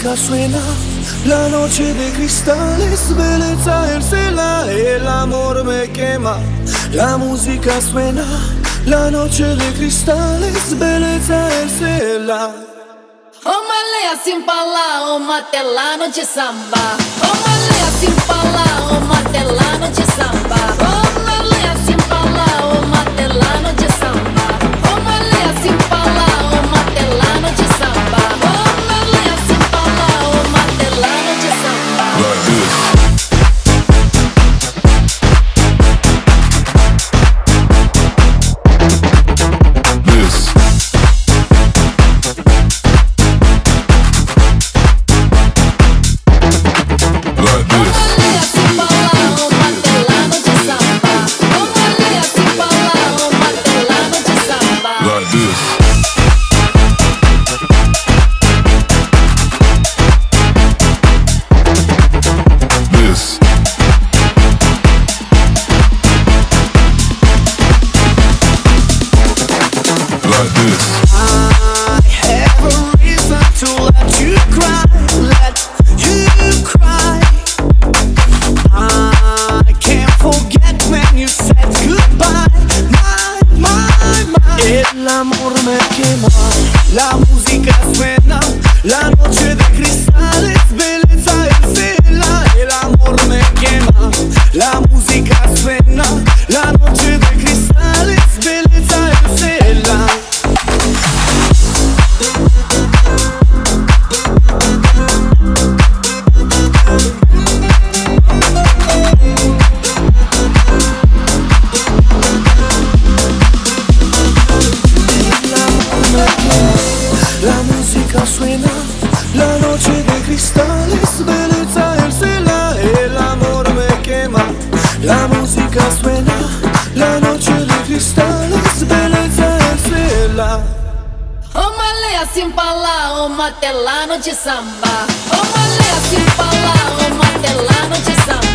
música suena, la noche de cristales, belleza el cela, el amor me quema. La música suena, la noche de cristales, belleza el cela. Oh malaya sin pala, oh matelano de samba. Oh malaya sin pala, oh matelano de samba. Oh malaya sin pala, oh matelano de samba. Oh malaya sin pala, oh matelano de samba. Oh malaya sin pala, oh matelano de samba. Like this. El amor me quema, la música suena, la noche de cristales, belleza el cela. El amor me quema, la música suena, la noche de cristales, belleza el cela. La música suena, la noche de cristales, belleza el cela. El amor me quema. La música suena, la noche de cristales, belleza el cela. Oh malaya sin pala, oh matelano de samba. Oh malaya sin pala, oh matelano de samba.